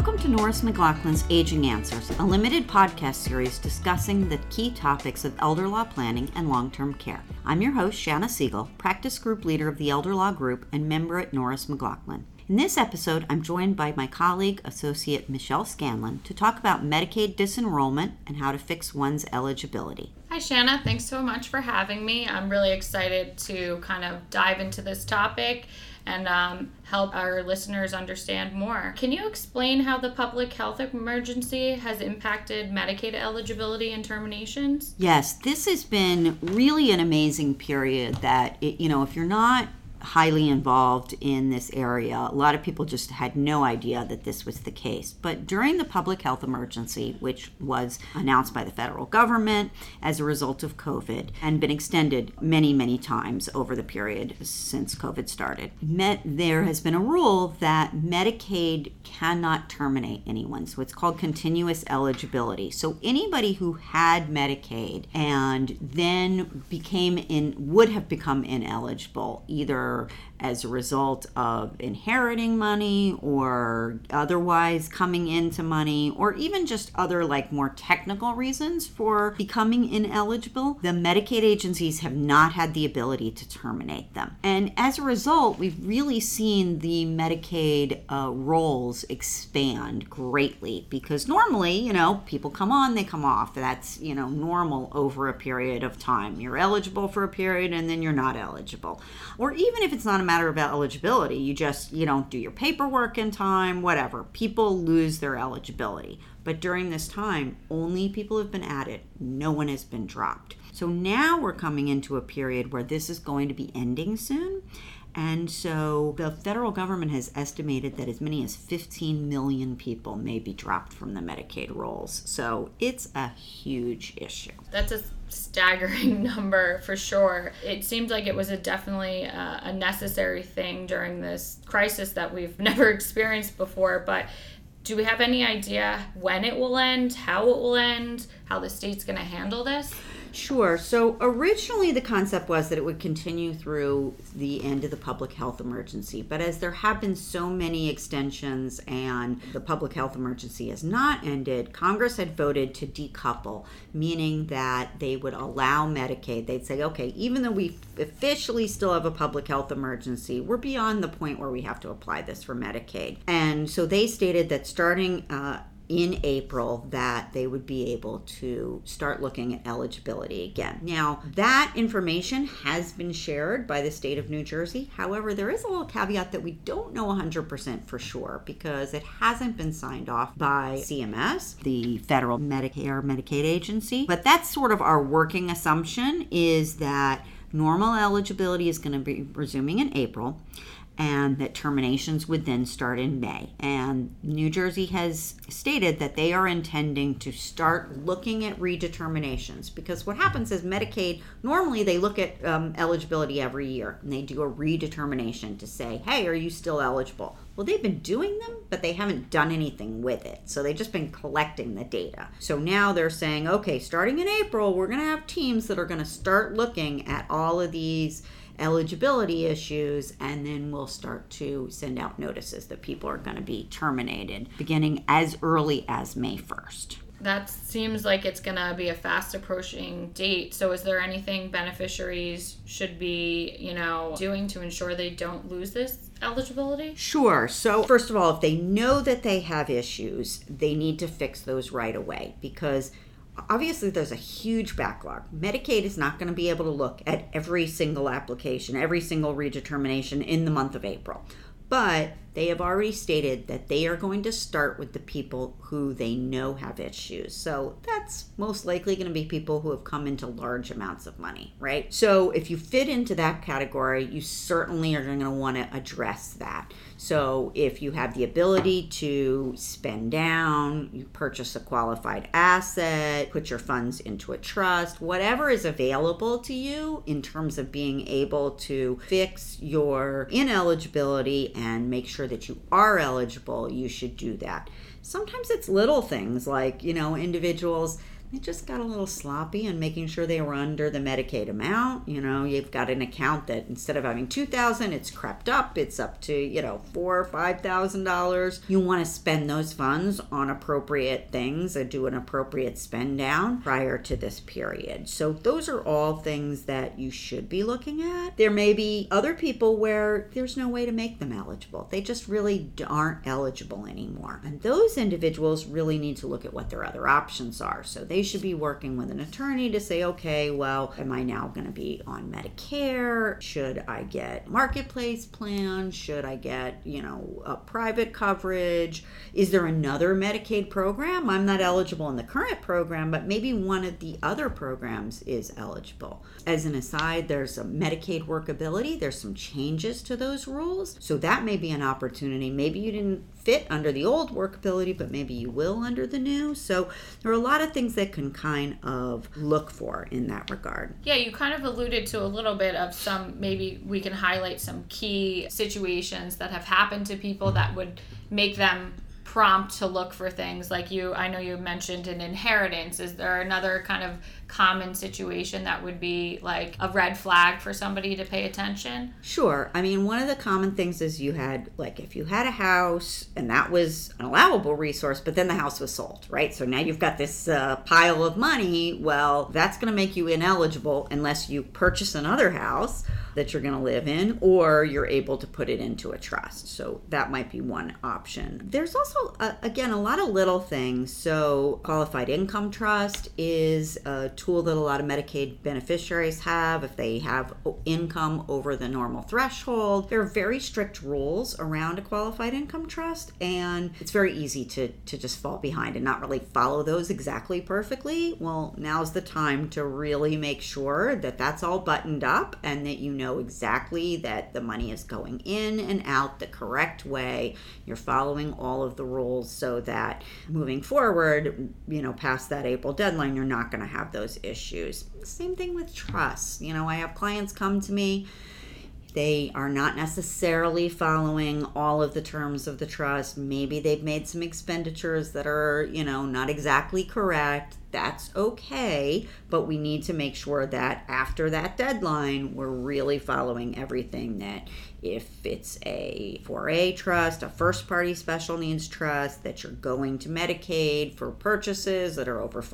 Welcome to Norris McLaughlin's Aging Answers, a limited podcast series discussing the key topics of elder law planning and long-term care. I'm your host, Shanna Siegel, practice group leader of the Elder Law Group and member at Norris McLaughlin. In this episode, I'm joined by my colleague, Associate Michelle Scanlon, to talk about Medicaid disenrollment and how to fix one's eligibility. Hi, Shanna. Thanks so much for having me. I'm really excited to kind of dive into this topic and help our listeners understand more. Can you explain how the public health emergency has impacted Medicaid eligibility and terminations? Yes, this has been really an amazing period that, if you're not highly involved in this area, a lot of people just had no idea that this was the case. But during the public health emergency, which was announced by the federal government as a result of COVID and been extended many, many times over the period since COVID started, there has been a rule that Medicaid cannot terminate anyone. So it's called continuous eligibility. So anybody who had Medicaid and then would have become ineligible, either as a result of inheriting money or otherwise coming into money, or even just other more technical reasons for becoming ineligible, the Medicaid agencies have not had the ability to terminate them. And as a result, we've really seen the Medicaid rolls expand greatly because normally, people come on, they come off. That's, normal over a period of time. You're eligible for a period and then you're not eligible. Or even if it's not a matter of eligibility, you just, don't do your paperwork in time, whatever. People lose their eligibility. But during this time, only people have been added. No one has been dropped. So now we're coming into a period where this is going to be ending soon. And so the federal government has estimated that as many as 15 million people may be dropped from the Medicaid rolls. So it's a huge issue. That's a staggering number for sure. It seemed like it was definitely a necessary thing during this crisis that we've never experienced before. But do we have any idea when it will end, how it will end, how the state's going to handle this? Sure. So originally the concept was that it would continue through the end of the public health emergency. But as there have been so many extensions and the public health emergency has not ended, Congress had voted to decouple, meaning that they would allow Medicaid. They'd say, okay, even though we officially still have a public health emergency, we're beyond the point where we have to apply this for Medicaid. And so they stated that starting in April that they would be able to start looking at eligibility again. Now, that information has been shared by the state of New Jersey. However, there is a little caveat that we don't know 100% for sure because it hasn't been signed off by CMS, the federal Medicaid agency. But that's sort of our working assumption, is that normal eligibility is going to be resuming in April, and that terminations would then start in May. And New Jersey has stated that they are intending to start looking at redeterminations, because what happens is Medicaid, normally they look at eligibility every year, and they do a redetermination to say, hey, are you still eligible? Well, they've been doing them, but they haven't done anything with it. So they've just been collecting the data. So now they're saying, okay, starting in April, we're going to have teams that are going to start looking at all of these eligibility issues, and then we'll start to send out notices that people are going to be terminated beginning as early as May 1st. That seems like it's going to be a fast approaching date. So is there anything beneficiaries should be, doing to ensure they don't lose this eligibility? Sure. So first of all, if they know that they have issues, they need to fix those right away, because obviously there's a huge backlog. Medicaid is not going to be able to look at every single application, every single redetermination in the month of April. But they have already stated that they are going to start with the people who they know have issues. So that's most likely going to be people who have come into large amounts of money, right? So if you fit into that category, you certainly are going to want to address that. So if you have the ability to spend down, you purchase a qualified asset, put your funds into a trust, whatever is available to you in terms of being able to fix your ineligibility and make sure that you are eligible, you should do that. Sometimes it's little things like, individuals, they just got a little sloppy in making sure they were under the Medicaid amount. You've got an account that instead of having $2,000, it's crept up. It's up to, $4,000 or $5,000. You want to spend those funds on appropriate things or do an appropriate spend down prior to this period. So those are all things that you should be looking at. There may be other people where there's no way to make them eligible. They just really aren't eligible anymore. And those individuals really need to look at what their other options are. So they should be working with an attorney to say, okay, well, am I now going to be on Medicare? Should I get Marketplace plan? Should I get, a private coverage? Is there another Medicaid program? I'm not eligible in the current program, but maybe one of the other programs is eligible. As an aside, there's a Medicaid workability. There's some changes to those rules. So that may be an opportunity. Maybe you didn't fit under the old workability, but maybe you will under the new. So there are a lot of things that can kind of look for in that regard. Yeah, you kind of alluded to a little bit of some, maybe we can highlight some key situations that have happened to people that would make them prompt to look for things like I know you mentioned an inheritance. Is there another kind of common situation that would be like a red flag for somebody to pay attention? Sure. I mean, one of the common things is if you had a house and that was an allowable resource, but then the house was sold, right? So now you've got this pile of money. Well, that's going to make you ineligible unless you purchase another house that you're going to live in, or you're able to put it into a trust. So that might be one option. There's also, again, a lot of little things. So qualified income trust is a tool that a lot of Medicaid beneficiaries have if they have income over the normal threshold. There are very strict rules around a qualified income trust, and it's very easy to just fall behind and not really follow those exactly perfectly. Well, now's the time to really make sure that that's all buttoned up and that you know exactly that the money is going in and out the correct way. You're following all of the rules so that moving forward, past that April deadline, you're not going to have those issues. Same thing with trusts. I have clients come to me. They are not necessarily following all of the terms of the trust. Maybe they've made some expenditures that are, not exactly correct. That's okay, but we need to make sure that after that deadline, we're really following everything that if it's a 4A trust, a first party special needs trust, that you're going to Medicaid for purchases that are over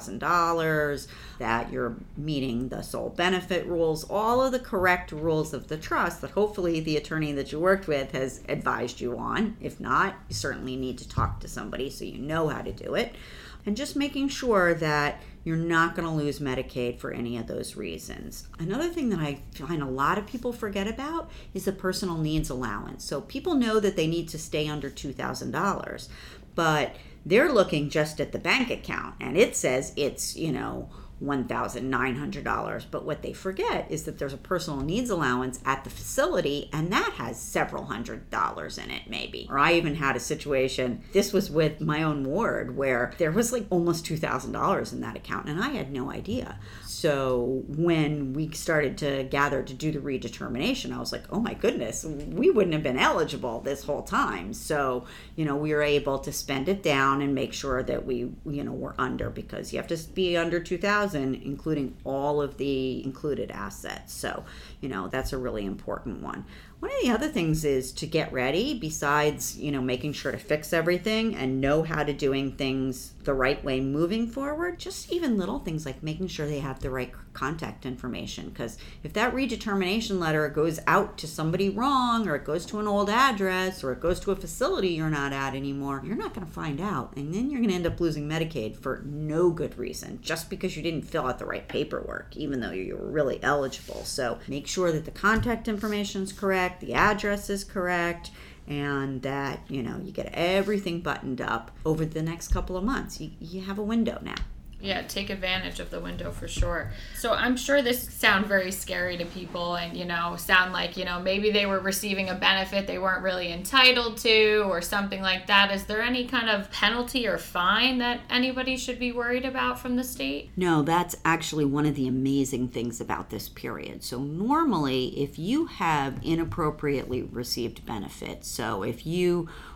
$5,000, that you're meeting the sole benefit rules, all of the correct rules of the trust that hopefully the attorney that you worked with has advised you on. If not, you certainly need to talk to somebody so you know how to do it. And just making sure that you're not going to lose Medicaid for any of those reasons. Another thing that I find a lot of people forget about is the personal needs allowance. So people know that they need to stay under $2,000, but they're looking just at the bank account and it says it's, $1,900. But what they forget is that there's a personal needs allowance at the facility, and that has several $100s in it, maybe. Or I even had a situation, this was with my own ward, where there was like almost $2,000 in that account, and I had no idea. So when we started to gather to do the redetermination, I was like, oh my goodness, we wouldn't have been eligible this whole time. So, we were able to spend it down and make sure that we, were under, because you have to be under 2,000, including all of the included assets. So, that's a really important one. One of the other things is to get ready, besides, making sure to fix everything and know how to doing things the right way moving forward. Just even little things like making sure they have the right contact information. Because if that redetermination letter goes out to somebody wrong, or it goes to an old address, or it goes to a facility you're not at anymore, you're not going to find out. And then you're going to end up losing Medicaid for no good reason, just because you didn't fill out the right paperwork, even though you were really eligible. So make sure that the contact information is correct, the address is correct, and that, you get everything buttoned up over the next couple of months. You have a window now. Yeah, take advantage of the window for sure. So I'm sure this sounds very scary to people and, sound like, maybe they were receiving a benefit they weren't really entitled to or something like that. Is there any kind of penalty or fine that anybody should be worried about from the state? No, that's actually one of the amazing things about this period. So normally, if you have inappropriately received benefits, so if you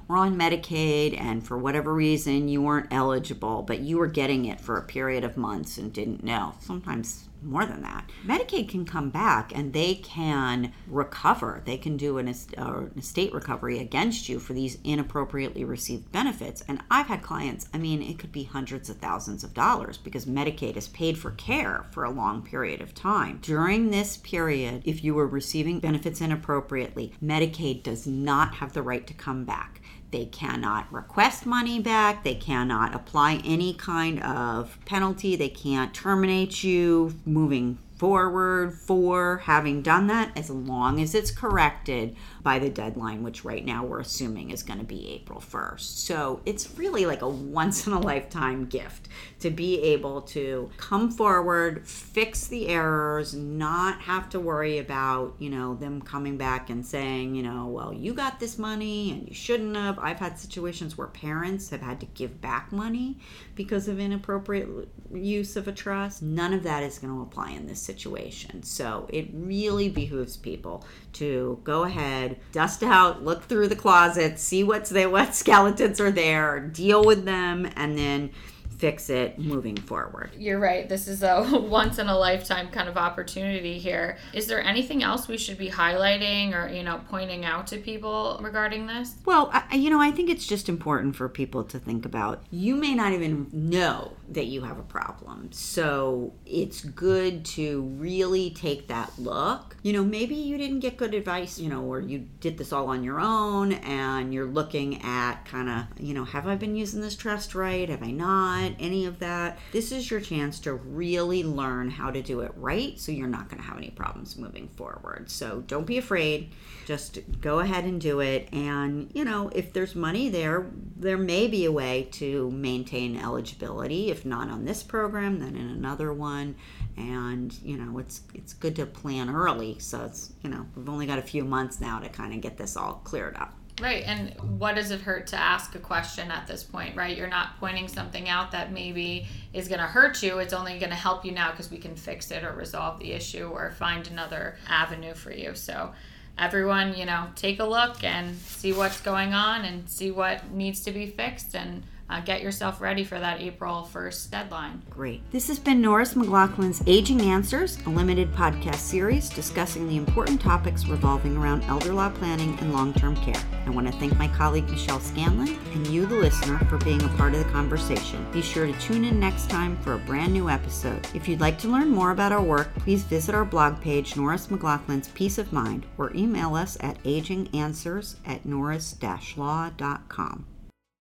were on Medicaid and for whatever reason you weren't eligible, but you were getting it for a period of months and didn't know, sometimes more than that, Medicaid can come back and they can recover. They can do an estate recovery against you for these inappropriately received benefits. And I've had clients, it could be hundreds of thousands of dollars because Medicaid has paid for care for a long period of time. During this period, if you were receiving benefits inappropriately, Medicaid does not have the right to come back. They cannot request money back. They cannot apply any kind of penalty. They can't terminate you moving forward for having done that, as long as it's corrected by the deadline, which right now we're assuming is going to be April 1st. So it's really like a once-in-a-lifetime gift to be able to come forward, fix the errors, not have to worry about, them coming back and saying, well, you got this money and you shouldn't have. I've had situations where parents have had to give back money because of inappropriate use of a trust. None of that is going to apply in this situation. So it really behooves people to go ahead, dust out, look through the closet, see what skeletons are there, deal with them, and then fix it moving forward. You're right. This is a once in a lifetime kind of opportunity here. Is there anything else we should be highlighting or, pointing out to people regarding this? Well, I think it's just important for people to think about, you may not even know that you have a problem. So it's good to really take that look. Maybe you didn't get good advice, or you did this all on your own and you're looking at kind of, have I been using this trust right? Have I not? Any of that. This is your chance to really learn how to do it right so you're not going to have any problems moving forward. So don't be afraid. Just go ahead and do it. And, if there's money there may be a way to maintain eligibility. If not on this program, then in another one. And, it's good to plan early. So it's, we've only got a few months now to kind of get this all cleared up. Right. And what does it hurt to ask a question at this point, right? You're not pointing something out that maybe is going to hurt you. It's only going to help you now because we can fix it or resolve the issue or find another avenue for you. So everyone, take a look and see what's going on and see what needs to be fixed and get yourself ready for that April 1st deadline. Great. This has been Norris McLaughlin's Aging Answers, a limited podcast series discussing the important topics revolving around elder law planning and long-term care. I want to thank my colleague Michelle Scanlon and you, the listener, for being a part of the conversation. Be sure to tune in next time for a brand new episode. If you'd like to learn more about our work, please visit our blog page, Norris McLaughlin's Peace of Mind, or email us at aginganswers@norris-law.com.